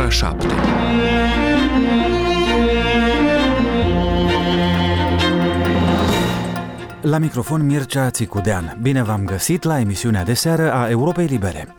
7. La microfon Mircea Țicudean. Bine v-am găsit la emisiunea de seară a Europei Libere.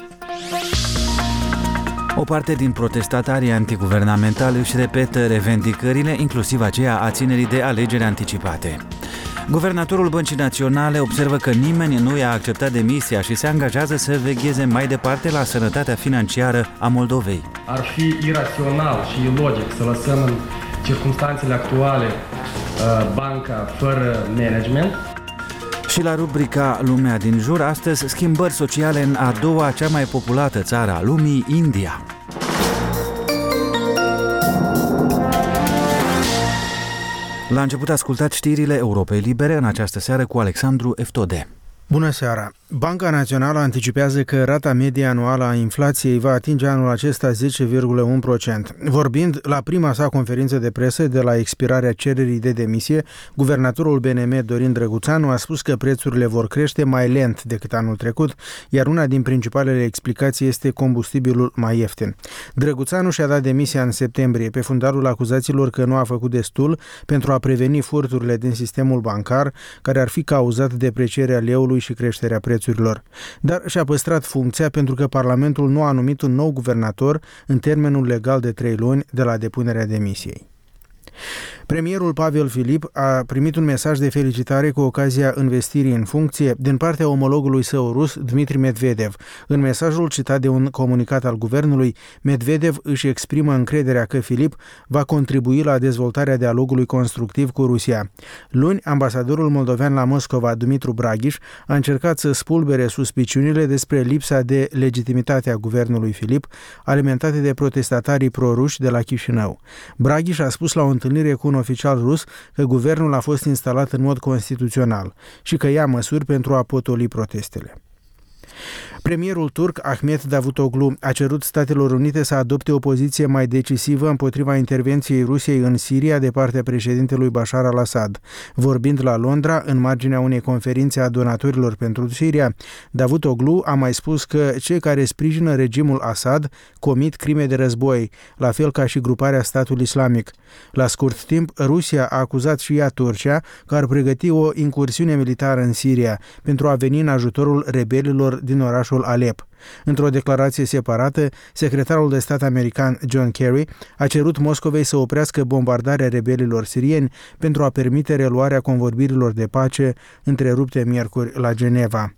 O parte din protestatarii antiguvernamentali își repetă revendicările, inclusiv aceea a ținerii de alegeri anticipate. Guvernatorul Băncii Naționale observă că nimeni nu i-a acceptat demisia și se angajează să vegheze mai departe la sănătatea financiară a Moldovei. Ar fi irațional și ilogic să lăsăm în circumstanțele actuale banca fără management. Și la rubrica Lumea din jur, astăzi schimbări sociale în a doua cea mai populată țară a lumii, India. La început ascultați știrile Europei Libere în această seară cu Alexandru Eftode. Bună seara! Banca Națională anticipează că rata medie anuală a inflației va atinge anul acesta 10,1%. Vorbind la prima sa conferință de presă de la expirarea cererii de demisie, guvernatorul BNM Dorin Drăguțanu a spus că prețurile vor crește mai lent decât anul trecut, iar una din principalele explicații este combustibilul mai ieftin. Drăguțanu și-a dat demisia în septembrie pe fundalul acuzațiilor că nu a făcut destul pentru a preveni furturile din sistemul bancar, care ar fi cauzat deprecierea leului și creșterea prețurilor. Dar și-a păstrat funcția pentru că Parlamentul nu a numit un nou guvernator în termenul legal de 3 luni de la depunerea demisiei. Premierul Pavel Filip a primit un mesaj de felicitare cu ocazia învestirii în funcție din partea omologului său rus, Dmitri Medvedev. În mesajul citat de un comunicat al guvernului, Medvedev își exprimă încrederea că Filip va contribui la dezvoltarea dialogului constructiv cu Rusia. Luni, ambasadorul moldovean la Moscova, Dumitru Braghiș, a încercat să spulbere suspiciunile despre lipsa de legitimitate a guvernului Filip, alimentate de protestatarii proruși de la Chișinău. Braghiș a spus la o întâlnire cu un oficial rus că guvernul a fost instalat în mod constituțional și că ia măsuri pentru a potoli protestele. Premierul turc Ahmet Davutoglu a cerut Statelor Unite să adopte o poziție mai decisivă împotriva intervenției Rusiei în Siria de partea președintelui Bashar al-Assad. Vorbind la Londra, în marginea unei conferințe a donatorilor pentru Siria, Davutoglu a mai spus că cei care sprijină regimul Assad comit crime de război, la fel ca și gruparea Statul Islamic. La scurt timp, Rusia a acuzat și ea Turcia că ar pregăti o incursiune militară în Siria pentru a veni în ajutorul rebelilor din orașul Alep. Într-o declarație separată, secretarul de stat american John Kerry a cerut Moscovei să oprească bombardarea rebelilor sirieni pentru a permite reluarea convorbirilor de pace întrerupte miercuri la Geneva.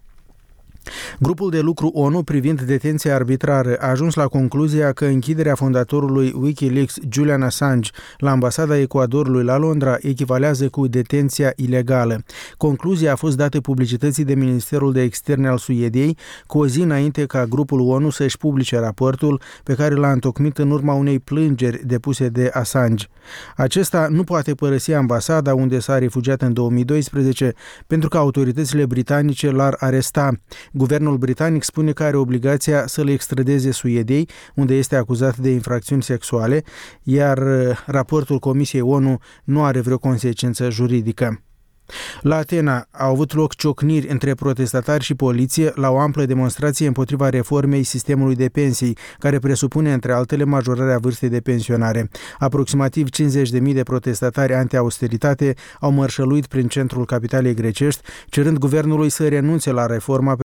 Grupul de lucru ONU privind detenția arbitrară a ajuns la concluzia că închiderea fondatorului Wikileaks, Julian Assange, la ambasada Ecuadorului la Londra echivalează cu detenția ilegală. Concluzia a fost dată publicității de Ministerul de Externe al Suediei cu o zi înainte ca grupul ONU să-și publice raportul pe care l-a întocmit în urma unei plângeri depuse de Assange. Acesta nu poate părăsi ambasada unde s-a refugiat în 2012 pentru că autoritățile britanice l-ar aresta. Guvernul britanic spune că are obligația să le extradeze Suediei, unde este acuzat de infracțiuni sexuale, iar raportul Comisiei ONU nu are vreo consecință juridică. La Atena au avut loc ciocniri între protestatari și poliție la o amplă demonstrație împotriva reformei sistemului de pensii, care presupune, între altele, majorarea vârstei de pensionare. Aproximativ 50.000 de protestatari anti-austeritate au mărșăluit prin centrul capitalei grecești, cerând guvernului să renunțe la reforma